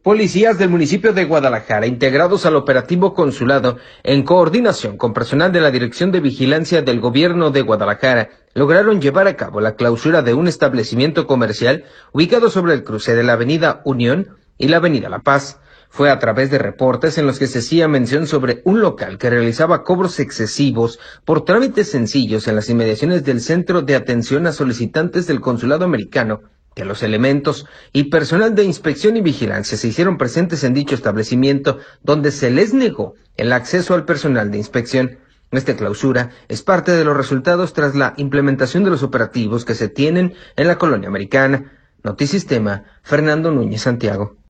Policías del municipio de Guadalajara, integrados al operativo consulado, en coordinación con personal de la Dirección de Vigilancia del Gobierno de Guadalajara, lograron llevar a cabo la clausura de un establecimiento comercial ubicado sobre el cruce de la Avenida Unión y la Avenida La Paz. Fue a través de reportes en los que se hacía mención sobre un local que realizaba cobros excesivos por trámites sencillos en las inmediaciones del Centro de Atención a Solicitantes del Consulado Americano, que los elementos y personal de inspección y vigilancia se hicieron presentes en dicho establecimiento, donde se les negó el acceso al personal de inspección. Esta clausura es parte de los resultados tras la implementación de los operativos que se tienen en la colonia americana. Notisistema, Fernando Núñez Santiago.